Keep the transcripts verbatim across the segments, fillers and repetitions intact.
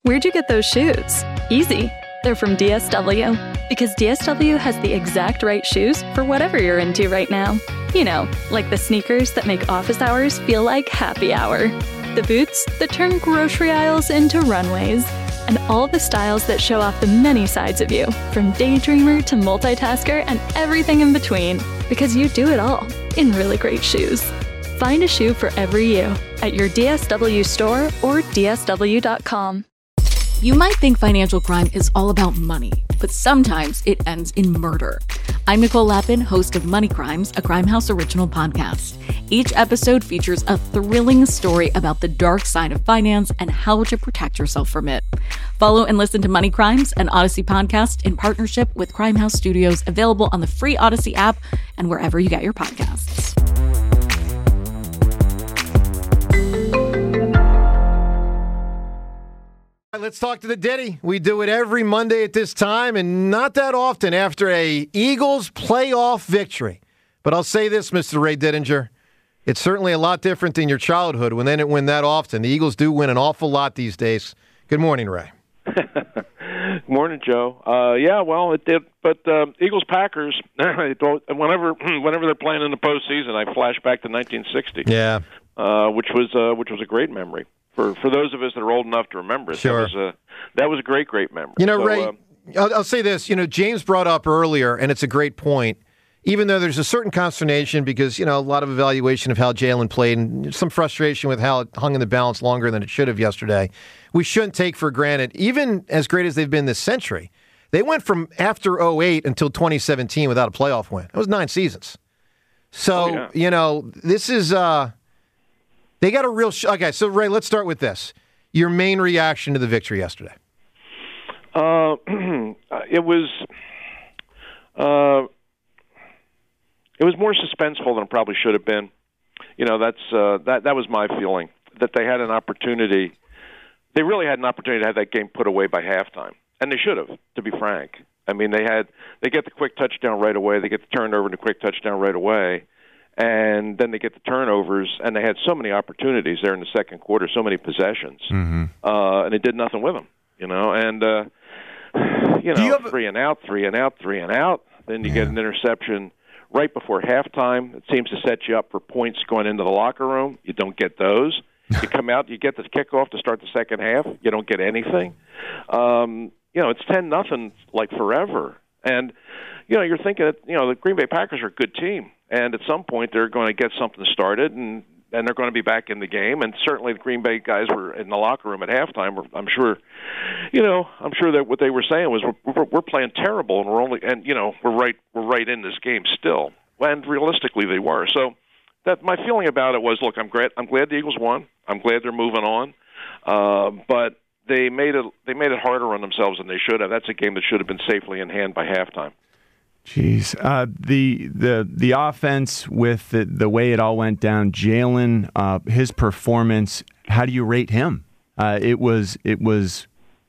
Where'd you get those shoes? Easy. They're from D S W. Because D S W has the exact right shoes for whatever you're into right now. You know, like the sneakers that make office hours feel like happy hour. The boots that turn grocery aisles into runways. And all the styles that show off the many sides of you, from daydreamer to multitasker and everything in between. Because you do it all in really great shoes. Find a shoe for every you at your D S W store or D S W dot com. You might think financial crime is all about money, but sometimes it ends in murder. I'm Nicole Lappin, host of Money Crimes, a Crimehouse original podcast. Each episode features a thrilling story about the dark side of finance and how to protect yourself from it. Follow and listen to Money Crimes, an Odyssey podcast in partnership with Crimehouse Studios, available on the free Odyssey app and wherever you get your podcasts. Let's talk to the Diddy. We do it every Monday at this time, and not that often after a Eagles playoff victory. But I'll say this, Mister Ray Didinger, it's certainly a lot different than your childhood when they didn't win that often. The Eagles do win an awful lot these days. Good morning, Ray. Morning, Joe. Uh, yeah, well, it did. But uh, Eagles-Packers, whenever whenever they're playing in the postseason, I flash back to nineteen sixty. Yeah, uh, which was uh, which was a great memory. For for those of us that are old enough to remember it, sure. that was a that was a great, great memory. You know, so, Ray, uh, I'll, I'll say this. You know, James brought up earlier, and it's a great point, even though there's a certain consternation because, you know, a lot of evaluation of how Jalen played and some frustration with how it hung in the balance longer than it should have yesterday, we shouldn't take for granted, even as great as they've been this century, they went from after oh eight until twenty seventeen without a playoff win. That was nine seasons. So, oh, yeah. you know, this is... Uh, They got a real... Sh- okay, so, Ray, let's start with this. Your main reaction to the victory yesterday. Uh, it was... Uh, it was more suspenseful than it probably should have been. You know, that's uh, that that was my feeling, that they had an opportunity. They really had an opportunity to have that game put away by halftime. And they should have, to be frank. I mean, they had... They get the quick touchdown right away. They get the turnover and the quick touchdown right away. And then they get the turnovers, and they had so many opportunities there in the second quarter, so many possessions, mm-hmm. uh, and they did nothing with them, you know. And uh, you know, you have... three and out, three and out, three and out. Then you yeah. get an interception right before halftime. It seems to set you up for points going into the locker room. You don't get those. You come out, you get the kickoff to start the second half. You don't get anything. Um, you know, it's ten nothing like forever, and you know, you're thinking, you know, the Green Bay Packers are a good team. And at some point, they're going to get something started, and, and they're going to be back in the game. And certainly, the Green Bay guys were in the locker room at halftime. I'm sure, you know, I'm sure that what they were saying was, we're, we're, we're playing terrible, and we're only, and you know, we're right, we're right in this game still. And realistically, they were. So, that my feeling about it was, look, I'm glad, I'm glad the Eagles won. I'm glad they're moving on, uh, but they made it, they made it harder on themselves than they should have. That's a game that should have been safely in hand by halftime. Jeez, uh, the the the offense with the, the way it all went down, Jalen, uh, his performance. How do you rate him? Uh, it was it was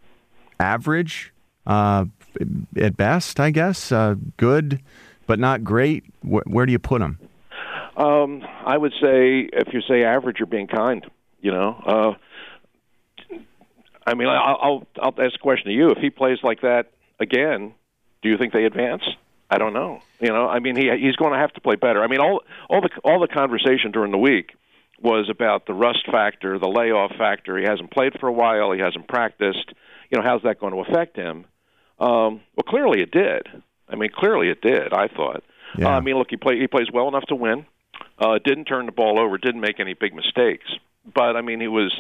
average uh, at best, I guess. Uh, good, but not great. Where, where do you put him? Um, I would say if you say average, you're being kind. You know, uh, I mean, I'll, I'll I'll ask a question to you. If he plays like that again, do you think they advance? I don't know. You know, I mean, he he's going to have to play better. I mean, all all the all the conversation during the week was about the rust factor, the layoff factor. He hasn't played for a while. He hasn't practiced. You know, how's that going to affect him? Um, well, clearly it did. I mean, clearly it did. I thought. Yeah. Uh, I mean, look, he play he plays well enough to win. Uh, didn't turn the ball over. Didn't make any big mistakes. But I mean, he was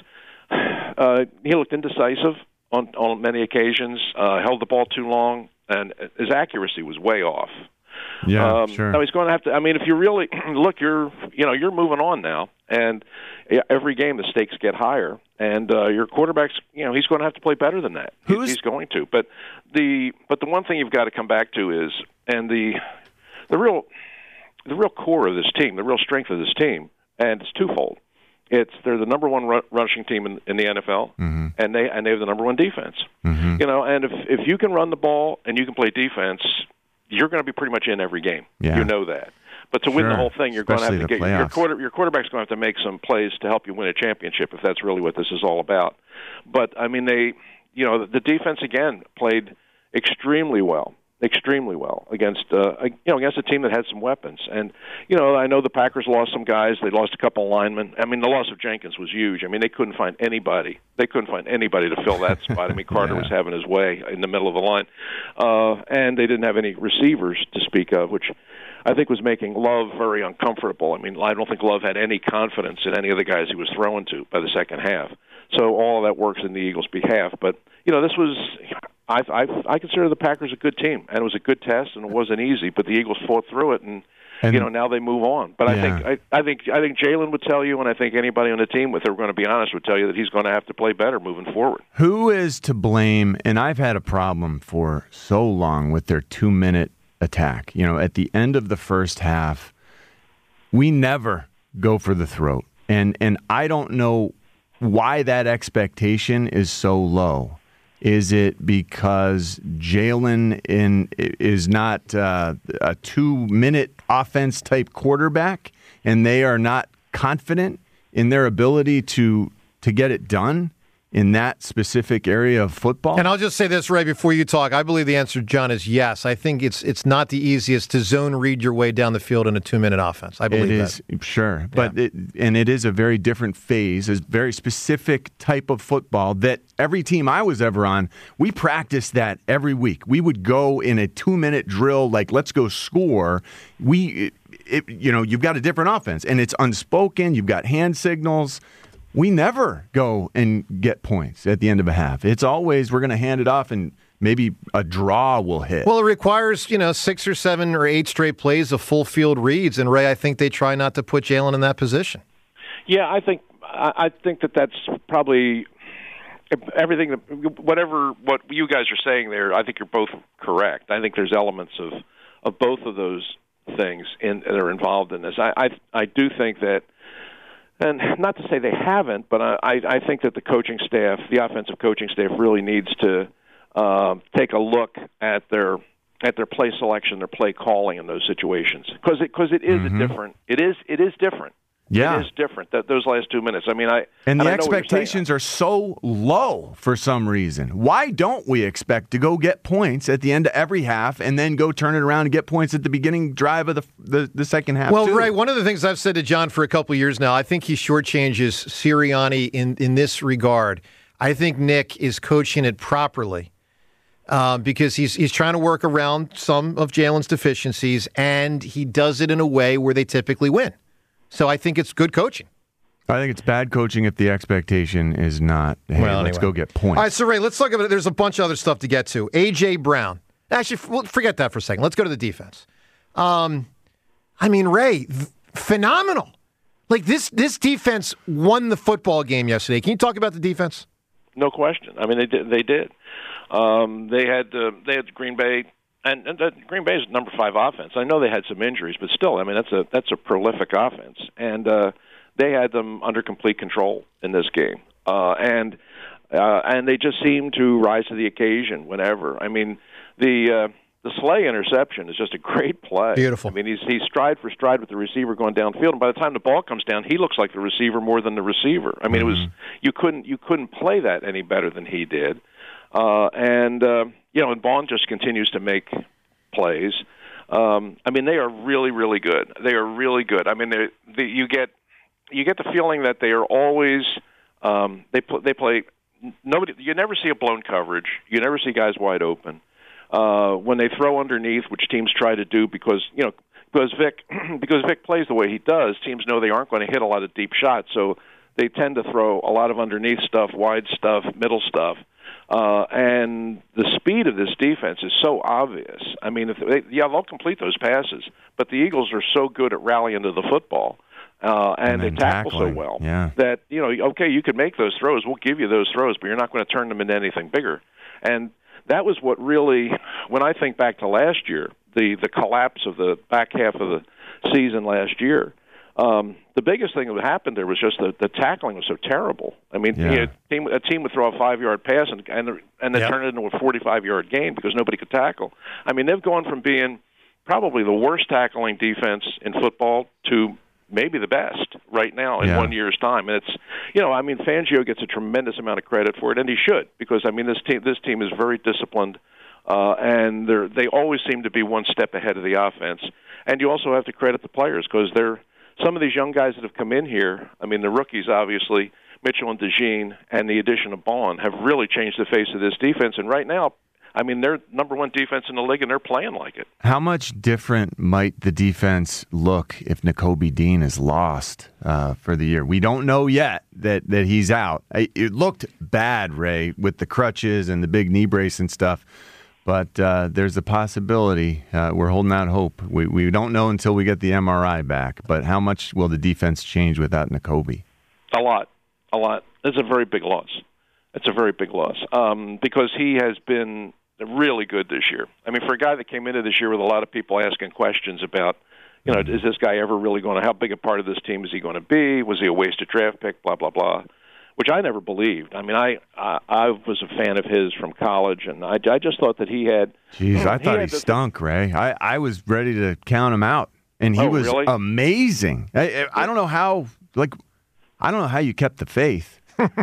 uh, he looked indecisive on on many occasions. Uh, held the ball too long. And his accuracy was way off. Yeah, um, sure. Now he's going to have to. I mean, if you really look, you're you know you're moving on now, and every game the stakes get higher, and uh, your quarterback's you know he's going to have to play better than that. Who's... He's going to. But the but the one thing you've got to come back to is, and the the real the real core of this team, the real strength of this team, and it's twofold. It's they're the number one rushing team in, in the N F L, mm-hmm. and they and they have the number one defense. Mm-hmm. You know, and if if you can run the ball and you can play defense, you're going to be pretty much in every game. Yeah. You know that. But to sure. win the whole thing, you're Especially going to have to get playoffs. your quarter your quarterback's going to have to make some plays to help you win a championship if that's really what this is all about. But I mean, they you know, the, the defense again played extremely well. Extremely well against uh, you know against a team that had some weapons, and you know I know the Packers lost some guys. They lost a couple of linemen. I mean, the loss of Jenkins was huge. I mean, they couldn't find anybody. They couldn't find anybody to fill that spot. I mean, Carter yeah. was having his way in the middle of the line, uh, and they didn't have any receivers to speak of, which I think was making Love very uncomfortable. I mean, I don't think Love had any confidence in any of the guys he was throwing to by the second half. So all of that works in the Eagles' behalf. But you know, this was. I, I I consider the Packers a good team, and it was a good test, and it wasn't easy. But the Eagles fought through it, and, and you know now they move on. But yeah. I think I, I think I think Jalen would tell you, and I think anybody on the team, if they were going to be honest, would tell you that he's going to have to play better moving forward. Who is to blame? And I've had a problem for so long with their two-minute attack. You know, at the end of the first half, we never go for the throat, and and I don't know why that expectation is so low. Is it because Jalen in is not uh, a two-minute offense-type quarterback, and they are not confident in their ability to to get it done in that specific area of football? And I'll just say this right before you talk. I believe the answer, John, is yes. I think it's it's not the easiest to zone read your way down the field in a two-minute offense. I believe it is, that. Sure. Yeah. But it, and it is a very different phase, a very specific type of football that every team I was ever on, we practiced that every week. We would go in a two-minute drill, like, let's go score. We, it, it, you know, you've got a different offense, and it's unspoken. You've got hand signals. We never go and get points at the end of a half. It's always we're going to hand it off and maybe a draw will hit. Well, it requires, you know, six or seven or eight straight plays of full field reads. And, Ray, I think they try not to put Jalen in that position. Yeah, I think I think that that's probably everything, that, whatever what you guys are saying there, I think you're both correct. I think there's elements of, of both of those things in, that are involved in this. I, I I do think that, and not to say they haven't, but I, I think that the coaching staff, the offensive coaching staff, really needs to uh, take a look at their at their play selection, their play calling in those situations, because it because it is mm-hmm. a different. It is it is different. Yeah, it is different. That those last two minutes. I mean, I and the and I expectations are so low for some reason. Why don't we expect to go get points at the end of every half and then go turn it around and get points at the beginning drive of the the, the second half? Well, too? Ray, one of the things I've said to John for a couple of years now, I think he shortchanges Sirianni in in this regard. I think Nick is coaching it properly. Uh, because he's he's trying to work around some of Jalen's deficiencies, and he does it in a way where they typically win. So I think it's good coaching. I think it's bad coaching if the expectation is not, hey, well, let's anyway. go get points. All right, so Ray, let's talk about it. There's a bunch of other stuff to get to. A J. Brown. Actually, forget that for a second. Let's go to the defense. Um, I mean, Ray, th- phenomenal. Like, this this defense won the football game yesterday. Can you talk about the defense? No question. I mean, they did. They did. Um, they had uh, they had Green Bay. And, and uh, Green Bay's number five offense. I know they had some injuries, but still, I mean, that's a that's a prolific offense, and uh, they had them under complete control in this game, uh, and uh, and they just seem to rise to the occasion whenever. I mean, the uh, the Slay interception is just a great play. Beautiful. I mean, he's he's stride for stride with the receiver going downfield, and by the time the ball comes down, he looks like the receiver more than the receiver. I mean, mm-hmm. it was you couldn't you couldn't play that any better than he did, uh, and. Uh, You know, and Bond just continues to make plays. Um, I mean, they are really, really good. They are really good. I mean, they, they, you get you get the feeling that they are always um, they pl- they play. Nobody, you never see a blown coverage. You never see guys wide open. Uh, when they throw underneath, which teams try to do because you know because Vic because Vic plays the way he does, teams know they aren't going to hit a lot of deep shots, so they tend to throw a lot of underneath stuff, wide stuff, middle stuff. Uh, and the speed of this defense is so obvious. I mean, if they, yeah, they'll complete those passes, but the Eagles are so good at rallying to the football, uh, and, and they tackle tackling. so well yeah. that, you know, okay, you can make those throws. We'll give you those throws, but you're not going to turn them into anything bigger. And that was what really, when I think back to last year, the, the collapse of the back half of the season last year, Um, the biggest thing that happened there was just the, the tackling was so terrible. I mean, yeah. you know, a, team, a team would throw a five-yard pass and and, and then yep. turn it into a forty-five-yard gain because nobody could tackle. I mean, they've gone from being probably the worst tackling defense in football to maybe the best right now in yeah. one year's time. And it's, you know, I mean, Fangio gets a tremendous amount of credit for it, and he should, because I mean, this team this team is very disciplined, uh, and they they always seem to be one step ahead of the offense. And you also have to credit the players, because they're some of these young guys that have come in here. I mean, the rookies, obviously, Mitchell and DeJean, and the addition of Bond have really changed the face of this defense. And right now, I mean, they're number one defense in the league, and they're playing like it. How much different might the defense look if Nakobe Dean is lost uh, for the year? We don't know yet that, that he's out. It looked bad, Ray, with the crutches and the big knee brace and stuff. But uh, there's a possibility. Uh, we're holding out hope. We we don't know until we get the M R I back. But how much will the defense change without Nakobe? A lot. A lot. It's a very big loss. It's a very big loss um, because he has been really good this year. I mean, for a guy that came into this year with a lot of people asking questions about, you know, is this guy ever really going to, how big a part of this team is he going to be? Was he a wasted draft pick? Blah, blah, blah. Which I never believed. I mean, I I, I was a fan of his from college, and I, I just thought that he had. Jeez, I he thought he the, stunk, Ray. I, I was ready to count him out, and he oh, was really? amazing. I, I don't know how, like, I don't know how you kept the faith.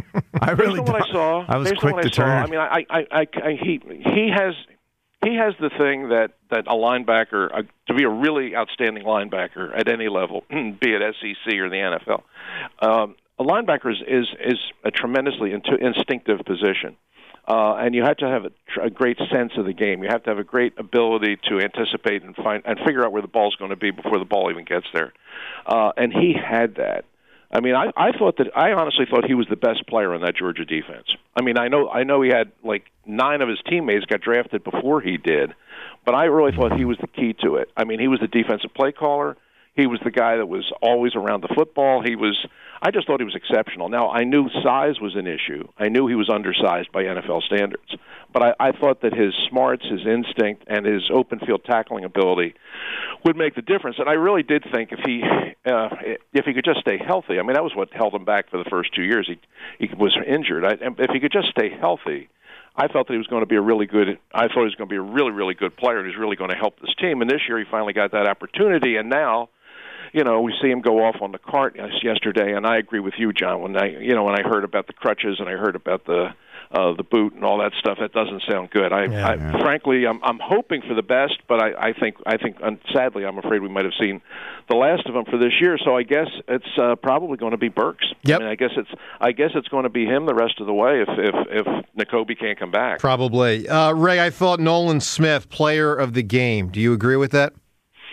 I really based on what I saw, I was based quick on what to I saw, turn. I mean, I, I, I, I, he he has he has the thing that, that a linebacker uh, to be a really outstanding linebacker at any level, be it S E C or the N F L. Um, a linebacker is is, is a tremendously in- instinctive position. Uh, and you have to have a, tr- a great sense of the game. You have to have a great ability to anticipate and find and figure out where the ball's going to be before the ball even gets there. Uh, and he had that. I mean, I, I thought that I honestly thought he was the best player on that Georgia defense. I mean, I know I know he had like nine of his teammates got drafted before he did, but I really thought he was the key to it. I mean, he was the defensive play caller. He was the guy that was always around the football. He was. I just thought he was exceptional. Now, I knew size was an issue. I knew he was undersized by N F L standards. But I, I thought that his smarts, his instinct, and his open field tackling ability would make the difference. And I really did think if he uh, if he could just stay healthy. I mean, that was what held him back for the first two years. He he was injured. I, if he could just stay healthy, I felt that he was going to be a really good. I thought he was going to be a really, really good player, and he's really going to help this team. And this year, he finally got that opportunity. And now, you know, we see him go off on the cart yesterday, and I agree with you, John. When I, you know, when I heard about the crutches and I heard about the uh, the boot and all that stuff, that doesn't sound good. I, yeah, I yeah. frankly, I'm I'm hoping for the best, but I, I think I think and sadly, I'm afraid we might have seen the last of him for this year. So I guess it's uh, probably going to be Burks. Yep. I mean, I guess it's I guess it's going to be him the rest of the way if if if Nakobe can't come back. Probably. Uh, Ray, I thought Nolan Smith, player of the game. Do you agree with that?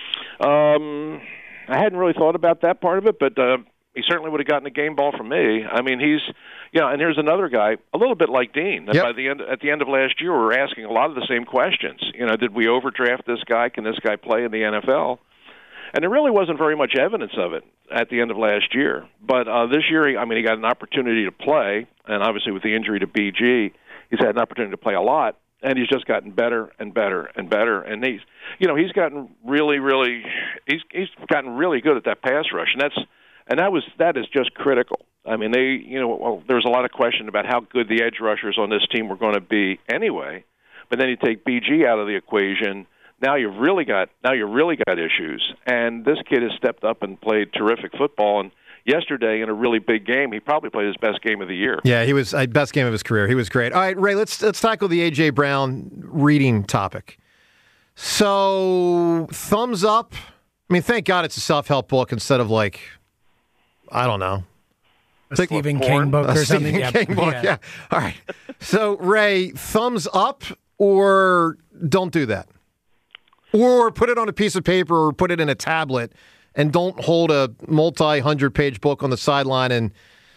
Um. I hadn't really thought about that part of it, but uh, he certainly would have gotten a game ball from me. I mean, he's, you know, and here's another guy, a little bit like Dean. That yep. By the end, at the end of last year, we were asking a lot of the same questions. You know, did we overdraft this guy? Can this guy play in the N F L? And there really wasn't very much evidence of it at the end of last year. But uh, this year, he, I mean, he got an opportunity to play, and obviously with the injury to B G, he's had an opportunity to play a lot. And he's just gotten better and better and better, and he's, you know, he's gotten really, really, he's he's gotten really good at that pass rush, and that's, and that was that is just critical. I mean, they, you know, well, there was a lot of question about how good the edge rushers on this team were going to be anyway, but then you take B G out of the equation. Now you've really got now you've really got issues, and this kid has stepped up and played terrific football. And yesterday, in a really big game, he probably played his best game of the year. Yeah, he was uh, best game of his career. He was great. All right, Ray, let's let's tackle the A J. Brown reading topic. So, thumbs up. I mean, thank God it's a self-help book instead of like, I don't know, a Stephen King book or a something. Stephen Yeah. King book. Yeah. Yeah. All right. So, Ray, thumbs up or don't do that, or put it on a piece of paper or put it in a tablet. And don't hold a multi-hundred-page book on the sideline and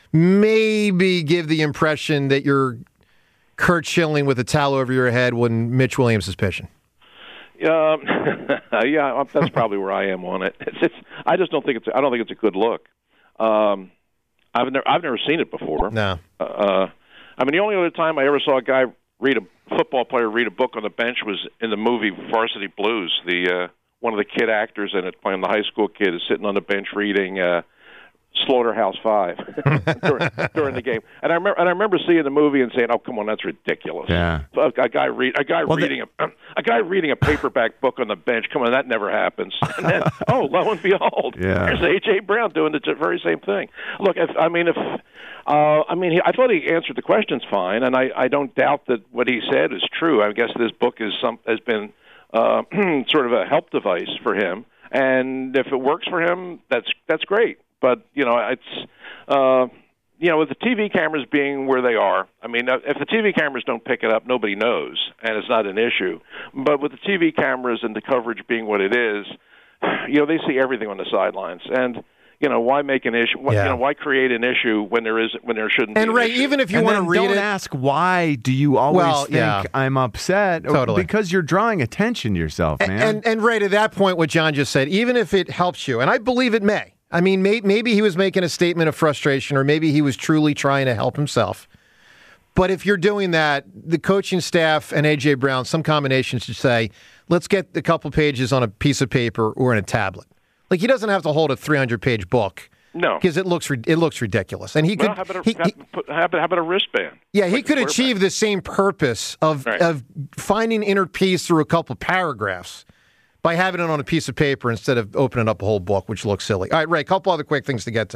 maybe give the impression that you're Kurt Schilling with a towel over your head when Mitch Williams is pitching. Um, yeah, that's probably where I am on it. It's, it's, I just don't think it's. I don't think it's a good look. Um, I've never. I've never seen it before. No. Uh, I mean, the only other time I ever saw a guy read a football player read a book on the bench was in the movie Varsity Blues. The uh, one of the kid actors in it, playing the high school kid, is sitting on the bench reading uh, Slaughterhouse Five during, during the game. And I remember, and I remember seeing the movie and saying, "Oh, come on, that's ridiculous." Yeah. A, a guy read a guy well, reading they, a a guy reading a paperback book on the bench. Come on, that never happens. And then, oh, lo and behold, yeah. there's A J Brown doing the very same thing. Look, if, I mean, if uh, I mean, he, I thought he answered the questions fine, and I, I don't doubt that what he said is true. I guess this book is some has been uh, sort of a help device for him, and if it works for him, that's that's great. But, you know, it's, uh, you know, with the T V cameras being where they are, I mean, if the T V cameras don't pick it up, nobody knows, and it's not an issue. But with the T V cameras and the coverage being what it is, you know, they see everything on the sidelines. And, you know, why make an issue? Why, yeah. You know, why create an issue when there is when there shouldn't and be an Ray, issue? even if you and want to read don't it, ask why do you always well, think yeah. I'm upset? Totally. Because you're drawing attention to yourself, man. And, and, and Ray, to that point, what John just said, even if it helps you, and I believe it may, I mean, may, maybe he was making a statement of frustration, or maybe he was truly trying to help himself. But if you're doing that, the coaching staff and A J Brown, some combination should say, let's get a couple pages on a piece of paper or in a tablet. Like, he doesn't have to hold a three hundred page book. No, because it looks it looks ridiculous, and he well, could. How about, a, he, how, how, about, how about a wristband? Yeah, he like could achieve the same purpose of right. of finding inner peace through a couple paragraphs by having it on a piece of paper instead of opening up a whole book, which looks silly. All right, Ray, a couple other quick things to get to.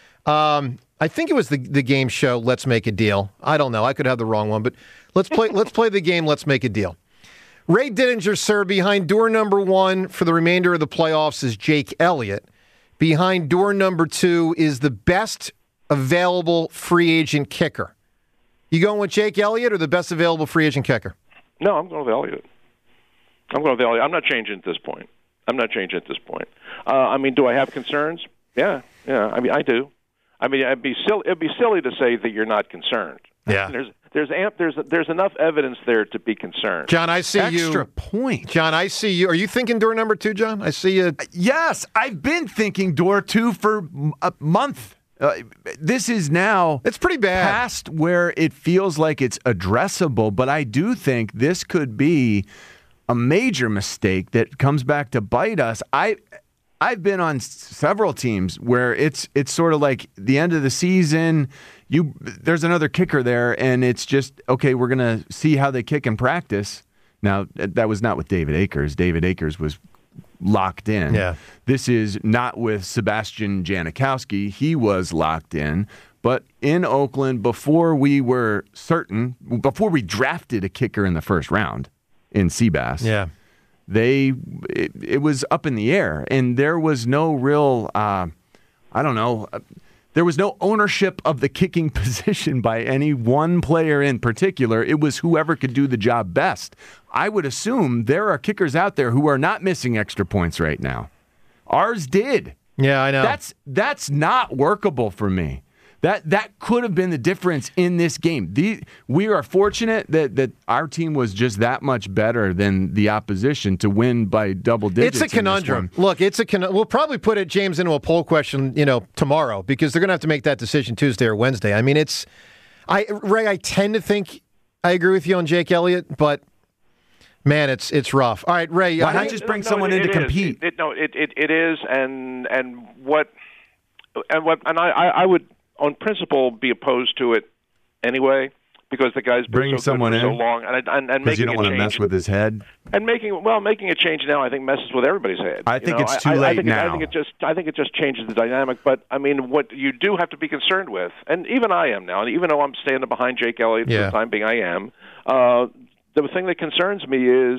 Um, I think it was the the game show Let's Make a Deal. I don't know. I could have the wrong one, but let's play. let's play the game. Let's Make a Deal. Ray Didinger, sir, behind door number one for the remainder of the playoffs is Jake Elliott. Behind door number two is the best available free agent kicker. You going with Jake Elliott or the best available free agent kicker? No, I'm going with Elliott. I'm going with Elliott. I'm not changing at this point. I'm not changing at this point. Uh, I mean, do I have concerns? Yeah, yeah. I mean, I do. I mean, it'd be silly. It'd be silly to say that you're not concerned. Yeah. There's there's amp, there's there's enough evidence there to be concerned. John, I see Extra you. Extra point. John, I see you. Are you thinking door number two, John? I see you. Yes, I've been thinking door two for a month. Uh, this is now it's pretty bad past where it feels like it's addressable, but I do think this could be a major mistake that comes back to bite us. I. I've been on several teams where it's it's sort of like the end of the season. You there's another kicker there, and it's just okay. We're gonna see how they kick in practice. Now that was not with David Akers. David Akers was locked in. Yeah. This is not with Sebastian Janikowski. He was locked in. But in Oakland, before we were certain, before we drafted a kicker in the first round in Seabass. Yeah. They, it, it was up in the air, and there was no real, uh, I don't know, uh, there was no ownership of the kicking position by any one player in particular. It was whoever could do the job best. I would assume there are kickers out there who are not missing extra points right now. Ours did. Yeah, I know. That's that's not workable for me. That that could have been the difference in this game. The, we are fortunate that, that our team was just that much better than the opposition to win by double digits. It's a conundrum. Look, it's a con- we'll probably put it, James, into a poll question, you know, tomorrow because they're going to have to make that decision Tuesday or Wednesday. I mean, it's I Ray. I tend to think I agree with you on Jake Elliott, but man, it's it's rough. All right, Ray. Why I, not just bring no, someone it, in to it compete? It, it, no, it, it it is, and and what and what and I I, I would. on principle, be opposed to it anyway because the guy's been Bring so someone good for in so long, and and, and because making you don't a want to change, mess with his head. And making well, making a change now, I think messes with everybody's head. I think you know? it's too I, late I think now. It, I think it just I think it just changes the dynamic. But I mean, what you do have to be concerned with, and even I am now, and even though I'm standing behind Jake Elliott yeah. for the time being, I am. Uh, the thing that concerns me is.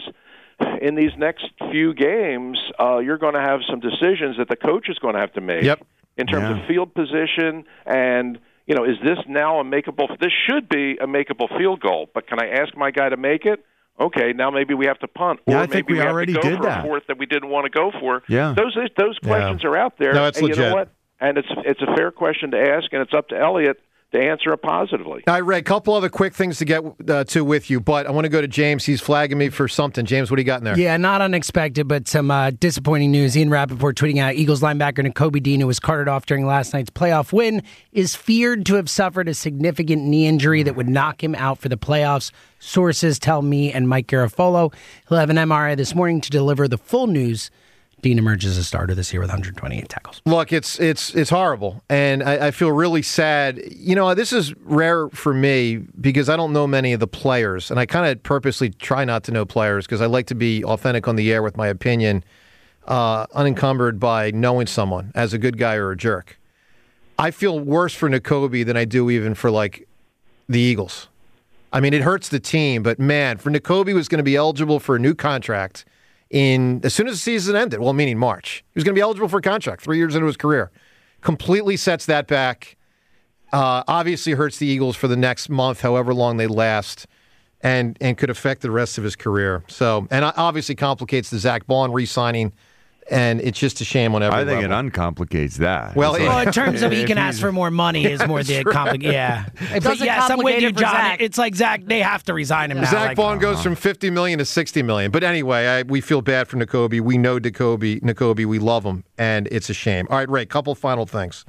In these next few games, uh, you're going to have some decisions that the coach is going to have to make yep. in terms yeah. of field position and, you know, is this now a makeable – this should be a makeable field goal, but can I ask my guy to make it? Okay, now maybe we have to punt. Yeah, or I think maybe we we already have to go did for that. a fourth that we didn't want to go for. Yeah. Those those questions yeah. are out there. No, it's and legit. You know what? And it's it's a fair question to ask, and it's up to Elliott to answer it positively. I read a couple other quick things to get uh, to with you, but I want to go to James. He's flagging me for something. James, what do you got in there? Yeah, not unexpected, but some uh, disappointing news. Ian Rappaport tweeting out Eagles linebacker Nakobe Dean, who was carted off during last night's playoff win, is feared to have suffered a significant knee injury that would knock him out for the playoffs. Sources tell me and Mike Garafolo he'll have an M R I this morning to deliver the full news Dean emerged as a starter this year with one hundred twenty-eight tackles. Look, it's it's it's horrible, and I, I feel really sad. You know, this is rare for me because I don't know many of the players, and I kind of purposely try not to know players because I like to be authentic on the air with my opinion, uh, unencumbered by knowing someone as a good guy or a jerk. I feel worse for Nakobe than I do even for, like, the Eagles. I mean, it hurts the team, but, man, for Nakobe was going to be eligible for a new contract in as soon as the season ended, well, meaning March. He was going to be eligible for a contract three years into his career. Completely sets that back. Uh, obviously hurts the Eagles for the next month, however long they last, and and could affect the rest of his career. So, and obviously complicates the Zach Bond re-signing, and it's just a shame on every I think level. it uncomplicates that. Well, Well, in terms of he can ask for more money is more the complicated. Yeah, but Doesn't yes, I'm with complicate you, it for John. Zach. It's like Zach. They have to resign him now. Zach like, Bond goes uh, from fifty million dollars to sixty million dollars. But anyway, I, we feel bad for Nakobe. We know Nakobe. Nakobe. We love him, and it's a shame. All right, Ray, couple final things.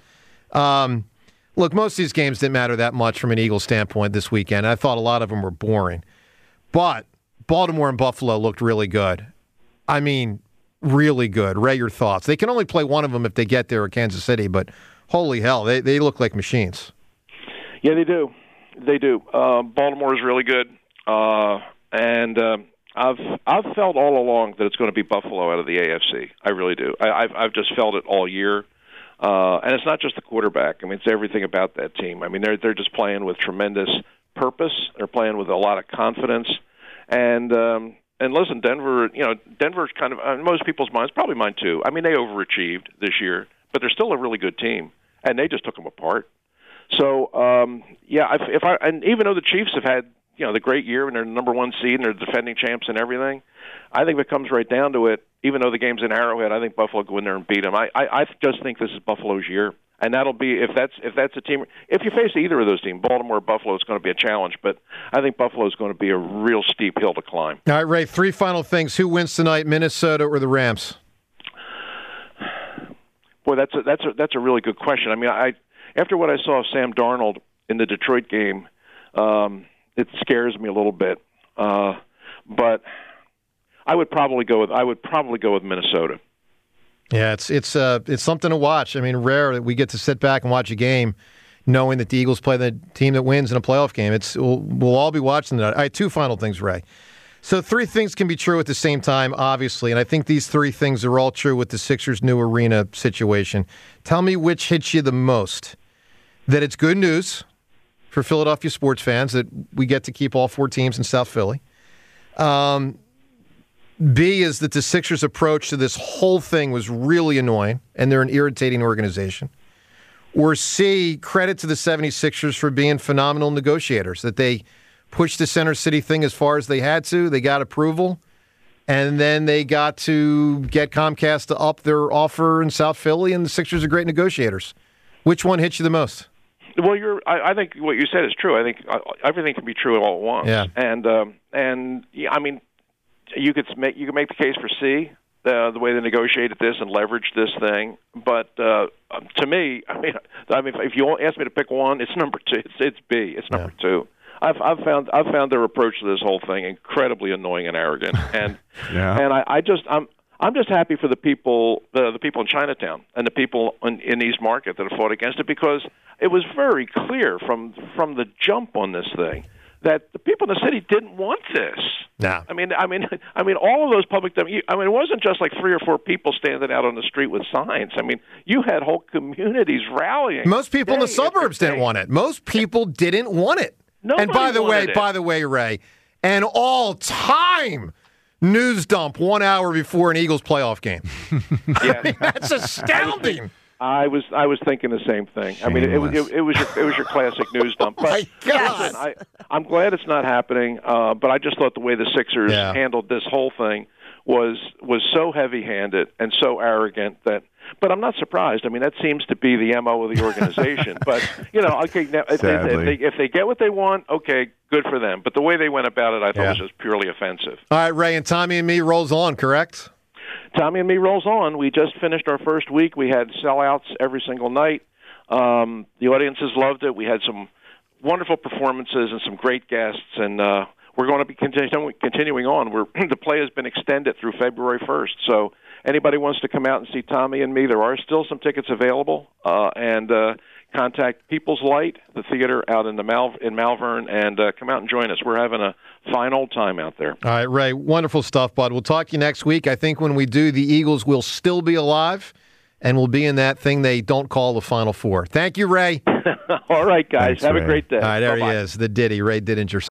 Um, look, most of these games didn't matter that much from an Eagles standpoint this weekend. I thought a lot of them were boring. But Baltimore and Buffalo looked really good. I mean, really good. Ray, your thoughts? They can only play one of them if they get there at Kansas City, but holy hell, they, they look like machines. Yeah, they do. They do. Uh, Baltimore is really good, uh, and uh, I've I've felt all along that it's going to be Buffalo out of the A F C. I really do. I, I've I've just felt it all year, uh, and it's not just the quarterback. I mean, it's everything about that team. I mean, they're they're just playing with tremendous purpose. They're playing with a lot of confidence, and um, and listen, Denver. You know, Denver's kind of in most people's minds, probably mine too. I mean, they overachieved this year, but they're still a really good team, and they just took them apart. So, um, yeah, if, if I and even though the Chiefs have had you know the great year and they're the number one seed and they're defending champs and everything, I think if it comes right down to it, even though the game's in Arrowhead, I think Buffalo go in there and beat them. I, I, I just think this is Buffalo's year, and that'll be if that's if that's a team. If you face either of those teams, Baltimore or Buffalo, it's going to be a challenge. But I think Buffalo is going to be a real steep hill to climb. All right, Ray, three final things. Who wins tonight, Minnesota or the Rams? Boy, that's a, that's a, that's a really good question. I mean, I. After what I saw of Sam Darnold in the Detroit game, um, it scares me a little bit. Uh, but I would probably go with I would probably go with Minnesota. Yeah, it's it's uh it's something to watch. I mean, rare that we get to sit back and watch a game, knowing that the Eagles play the team that wins in a playoff game. It's we'll, we'll all be watching that. All right, two final things, Ray. So three things can be true at the same time, obviously, and I think these three things are all true with the Sixers' new arena situation. Tell me which hits you the most. That it's good news for Philadelphia sports fans that we get to keep all four teams in South Philly. Um, B is that the Sixers' approach to this whole thing was really annoying, and they're an irritating organization. Or C, credit to the seventy-sixers for being phenomenal negotiators, that they pushed the Center City thing as far as they had to. They got approval, and then they got to get Comcast to up their offer in South Philly, and the Sixers are great negotiators. Which one hits you the most? Well, you're. I, I think what you said is true. I think uh, everything can be true all at once. Yeah. And um, and yeah, I mean, you could make you could make the case for C, the the way they negotiated this and leveraged this thing. But uh, to me, I mean, I mean, if you ask me to pick one, it's number two. It's it's B. It's number yeah. two. I've I've found I've found their approach to this whole thing incredibly annoying and arrogant. And yeah. and I, I just I'm. I'm just happy for the people, the, the people in Chinatown and the people in, in East Market that have fought against it, because it was very clear from from the jump on this thing that the people in the city didn't want this. No. I mean, I mean, I mean, all of those public. I mean, it wasn't just like three or four people standing out on the street with signs. I mean, you had whole communities rallying. Most people in the suburbs didn't want it. Most people didn't want it. Nobody and by the way, it. by the way, Ray, an all-time news dump one hour before an Eagles playoff game. Yeah. I mean, that's astounding. I was I was thinking the same thing. Shameless. I mean, it, it, it, it was your it was your classic news dump. But oh my God. Listen, I, I'm glad it's not happening. Uh, but I just thought the way the Sixers yeah. handled this whole thing was was so heavy-handed and so arrogant that. But I'm not surprised. I mean, that seems to be the M O of the organization. But you know, okay, now, if, they, if, they, if they get what they want, okay, good for them. But the way they went about it, I thought yeah. was just purely offensive. All right, Ray, and Tommy and Me rolls on, correct? Tommy and Me rolls on. We just finished our first week. We had sellouts every single night. Um, the audiences loved it. We had some wonderful performances and some great guests, and uh, we're going to be continuing continuing on. We're, the play has been extended through February first, so anybody wants to come out and see Tommy and me, there are still some tickets available. Uh, and uh, contact People's Light, the theater out in the Mal- in Malvern, and uh, come out and join us. We're having a fine old time out there. All right, Ray, wonderful stuff, bud. We'll talk to you next week. I think when we do, the Eagles will still be alive, and we'll be in that thing they don't call the Final Four. Thank you, Ray. All right, guys. Thanks, Have Ray. a great day. All right, there Bye-bye. he is, the Diddy, Ray Didinger.